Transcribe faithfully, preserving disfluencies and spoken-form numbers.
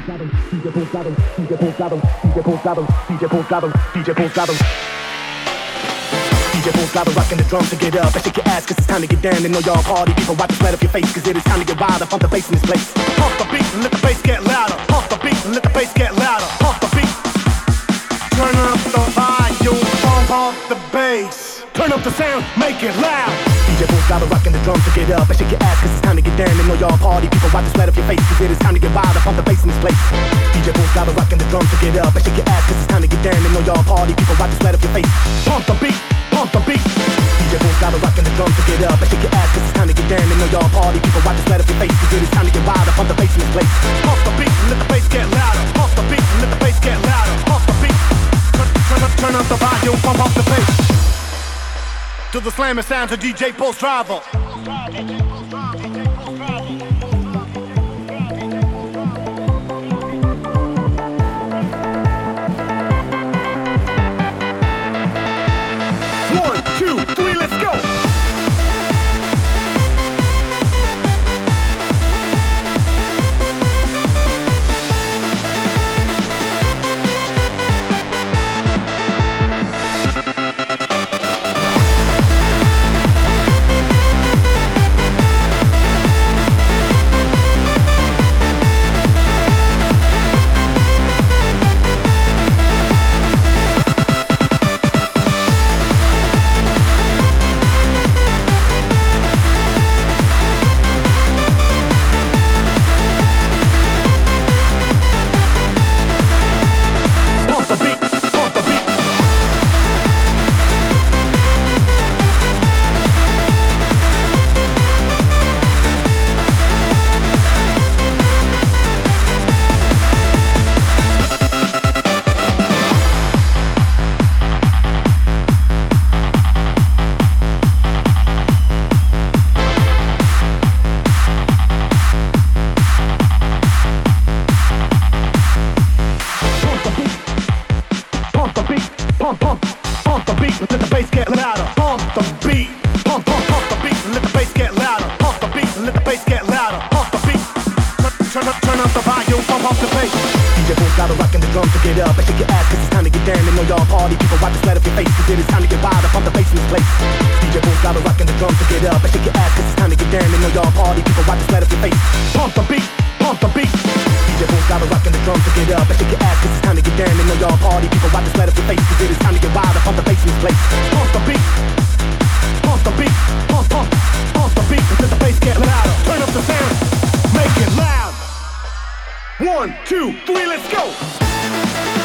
Gotta rock in the drums to get up and shake your ass cause it's time to get down. They know y'all party people, wipe the sweat off your face cause it is time to get wild up on the bass in this place. Pump the beat and let the bass get louder. Pump the beat and let the bass get louder. Pump the beat. Turn up the volume, pump up the bass. Turn up the sound, make it loud. D J Bulls gotta rock in the drums to get up and shake your ass cause it's time to get down. They know y'all party people, wipe the sweat off your face cause it is time to get wild up on the bass in this place. D J Bulls gotta rock in the drums to get up and shake your ass cause it's time to get down. They know y'all party people, wipe the sweat off your face. Pump the beat. Pump the beat. D J Bulls gotta rock in the drums to get up and shake your ass cause it's time to get down. They know y'all party people, wipe the sweat off your face cause it is time to get wild up on the bass in this place. Pump the beat and let the bass get louder. Pump the beat and let the bass get louder. Pump the beat. Turn, turn up, turn up the volume, pump up the bass. To the slamming sounds of D J Pulse Travel. One, two, three, let's go! One, two, three, let's go!